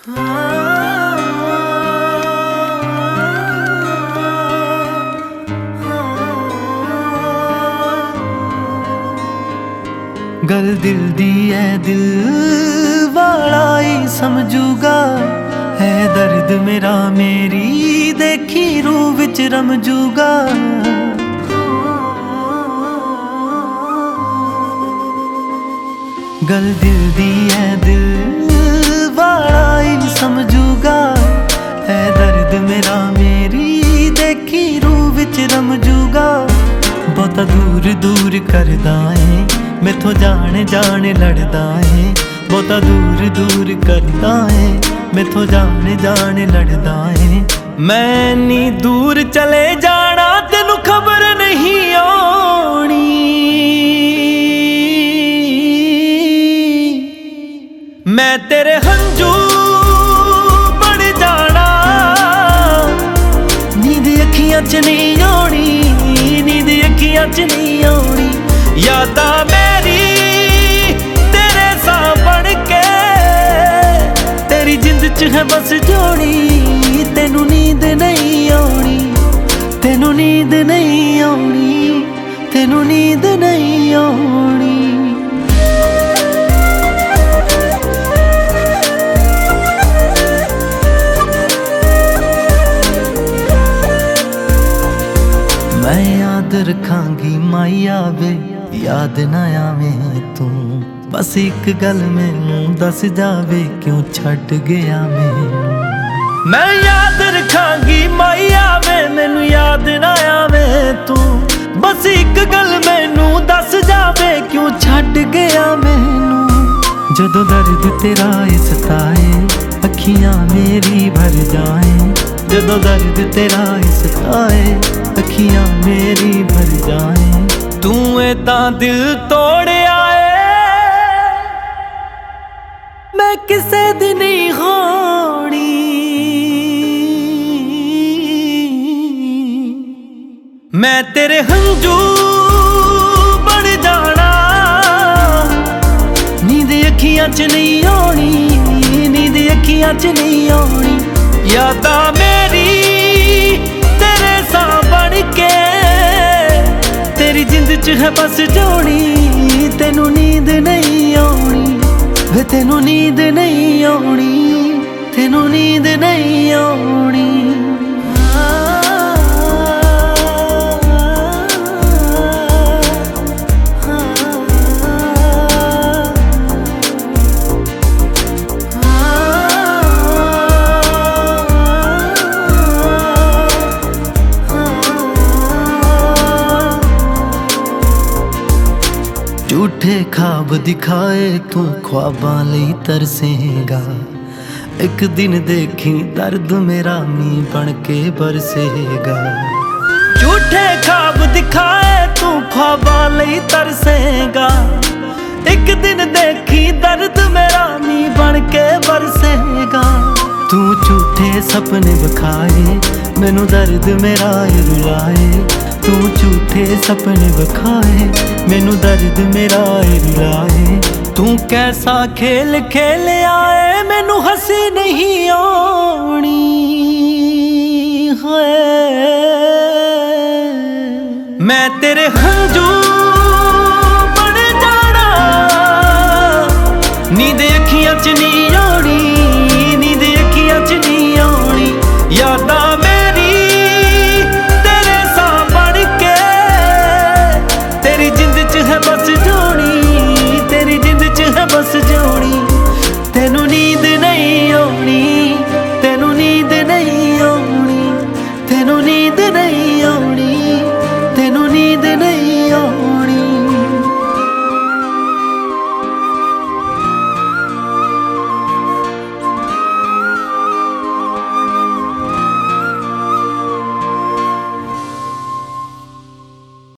गल दिल दी है, दिल वाला ही समझूगा। है दर्द मेरा मेरी देखी रूह विच रमजूगा। गल दिल दी है, दिल वाला ही समझूगा। है दर्द मेरा मेरी देखी रूह विच रमजूगा। बहुता दूर दूर करदा है, मैथों जाने जाने लड़दा है। बहुता दूर दूर करदा है, मैथों जाने जाने लड़दा है। मैं नी दूर चले जाना तेनू खबर नहीं आनी। मैं तेरे हंजू बन जाना। नींद अखियां च नहीं आनी, नींद अखियां च नहीं आनी। यादां मेरी तेरे सा बन के तेरी जिंद च है बस जोड़ी। तेनू नींद नहीं आनी, तेनू नींद नहीं आनी, तेनू नींद नहीं आनी। मैं याद रखांगी माइया वे, याद ना आवे तू। बस एक गल मैनू दस जावे, क्यों छड़ गया मैनू। मैं याद रखांगी माइया वे, मैनू याद ना आवे तू। बस एक गल मैनू दस जावे, क्यों छड़ गया मैनू। जदों दर्द तेरा सताए, अखियां मेरी भर जाए। जदों दर्द तेरा सताए, अखियां मेरी भर जाए। तू तां दिल तोड़िया है, मैं किसे दी नहीं होनी। मैं तेरे हंजू बन जाना। नींद अखियां च नहीं आनी, नींद अखियां च नहीं आनी। यादां मेरी तेरे सा बन के तेरी जिंद च है बस जोड़ी। तेनू नींद नहीं आनी वे, तेनू नींद नहीं आनी, तेनू नींद नहीं आनी। झूठे ख्वाब दिखाए तू, ख्वाबां लई तरसेगा। एक दिन देखी दर्द मेरा मीं बन के बरसेगा। झूठे ख्वाब दिखाए तू, ख्वाबां लई तरसेगा। एक दिन देखी दर्द मेरा मीं बन के बरसेगा। तू झूठे सपने विखाए, मैनू दर्द मेरा रुलाए। तू झूठे सपने विखाए, मैनू दर्द मेरा रुलाए। तू कैसा खेल खेल आए, मैनू हंसी नहीं आ।